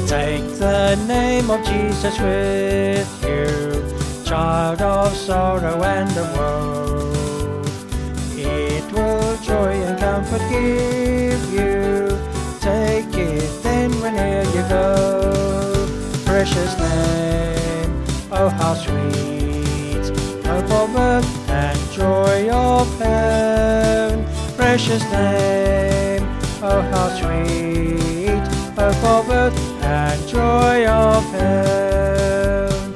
Take the name of Jesus with you, child of sorrow and of woe. It will joy and comfort give you. Take it then whene'er you go. Precious name, oh how sweet, hope of earth and joy of heaven. Precious name, oh how sweet, hope of earth and joy of heaven.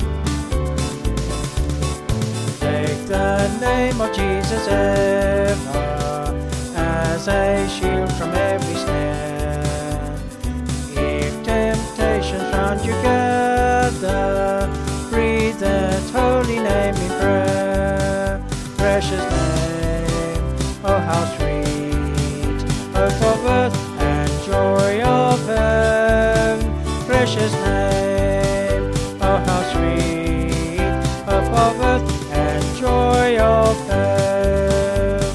Take the name of Jesus ever as a shield from every snare. If temptations round you gather, breathe that holy name in prayer. Precious name, oh how sweet, hope of earth and joy of heaven. Precious name, oh how sweet, hope of earth and joy of heaven.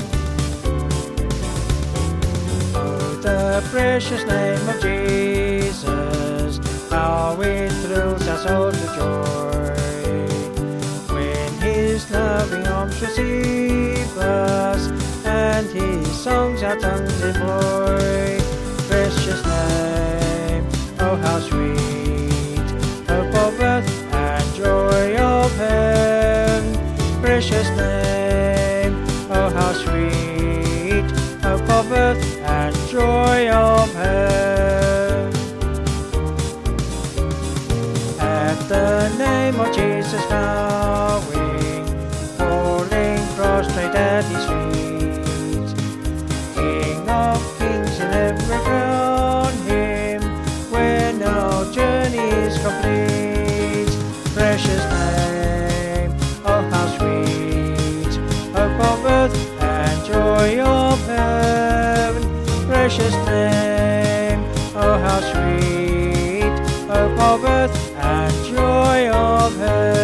Oh, the precious name of Jesus, how it thrills our soul to joy, when His loving arms receive us, and His songs our tongues employ. Precious name, oh how sweet, hope of earth and joy of heaven. Precious name, oh how sweet, hope of earth and joy of heaven. At the name of Jesus bowing, falling prostrate at His feet, King of kings in every crown Him, when our journey is complete. Precious name, oh how sweet, hope of earth and joy of heaven. Precious name, oh how sweet, hope of earth and joy of heaven.